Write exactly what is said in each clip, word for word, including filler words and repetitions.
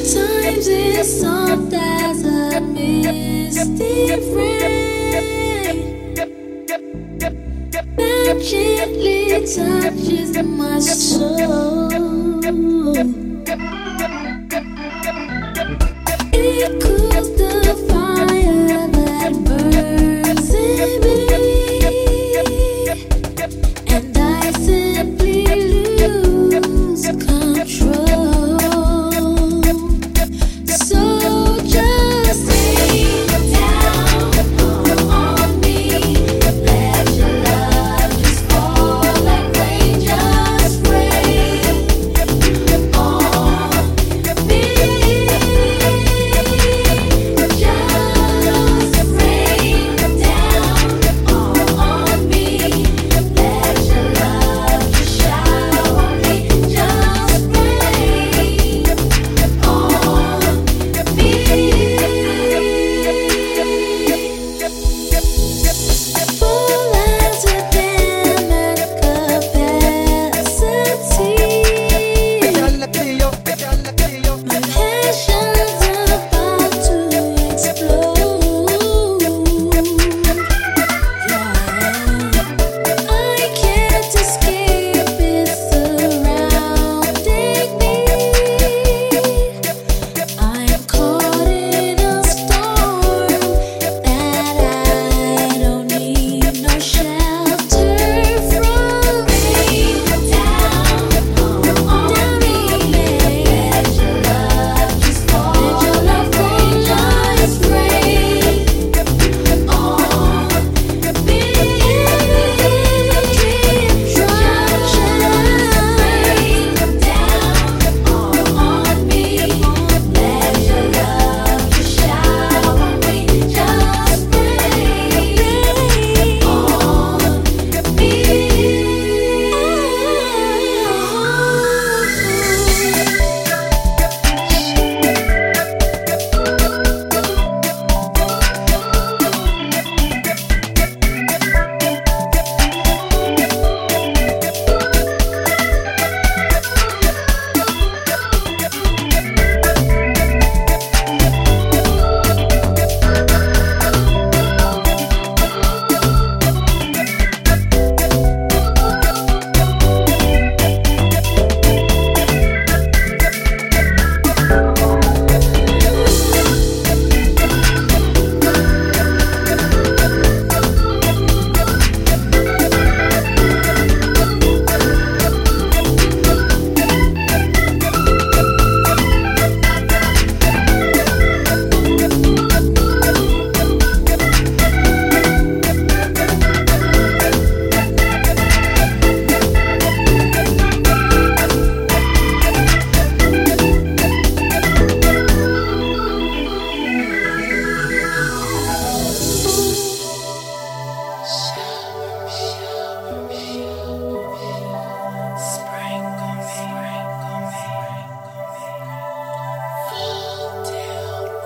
Sometimes it's soft as a misty rain that gently touches my soul. It cools the fire that burns in me, and I simply lose control. So just rain down on me, let your love just fall like rain, just rain on me. Just rain down on me, let your love just shower me. Just rain on me. Full as within my capacity, my passion's about to explode. I can't escape it surrounding me. I'm caught in a storm that I don't need no shelter from. Rain down on me, let your love just fall, let your love rain just rain on me. Every dream drop, just rain down on me, let your love just shower me. Just rain on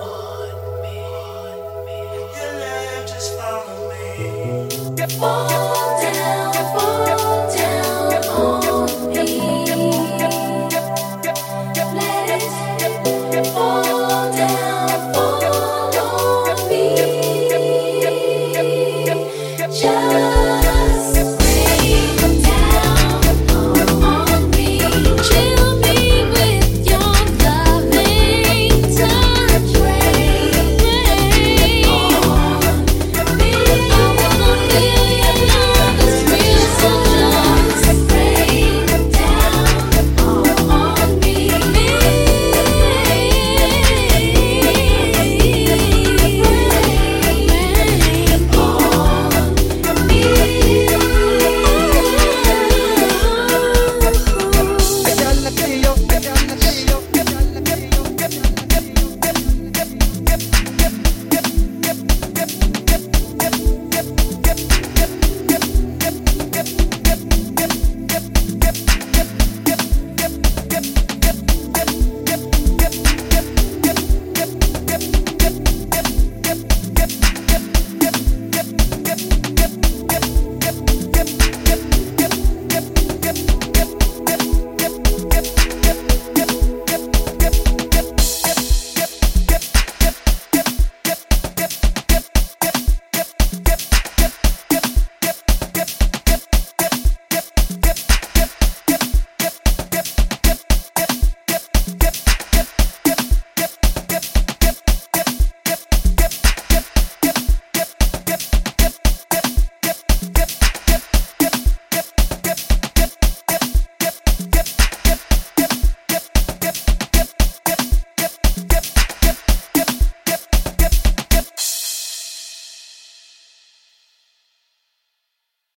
fall.